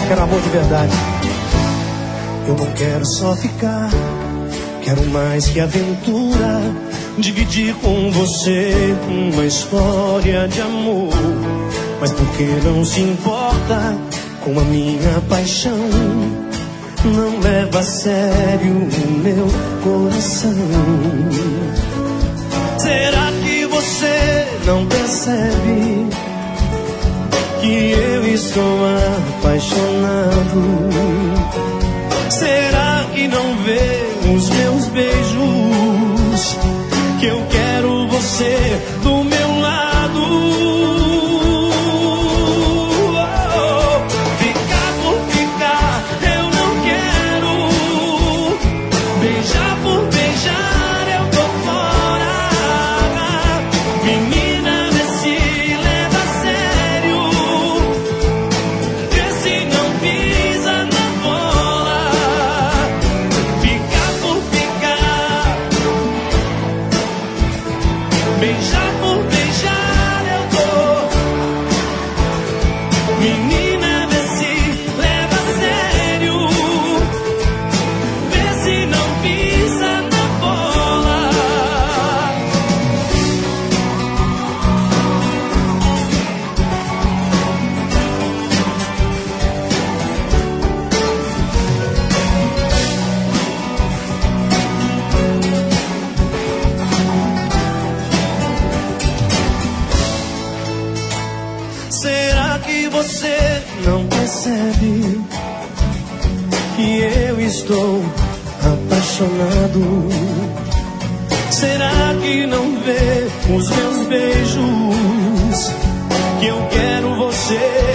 quero amor de verdade. Eu não quero só ficar, quero mais que aventura. Dividir com você uma história de amor. Mas por que não se importa com a minha paixão? Não leva a sério o meu coração. Será que você não percebe que eu estou apaixonado? Será que não vê os meus beijos? Que eu quero você do meu lado. Ficar por ficar eu não quero. Beijar por beijar eu tô fora. Menina, vê se leva a sério. Vê se não pisa na bola. Ficar por ficar. Beijar por beijar eu dou. Menina, vê se leva a sério. Vê se não pisa na bola. Será que você não percebe que eu estou apaixonado? Será que não vê os meus beijos? Que eu quero você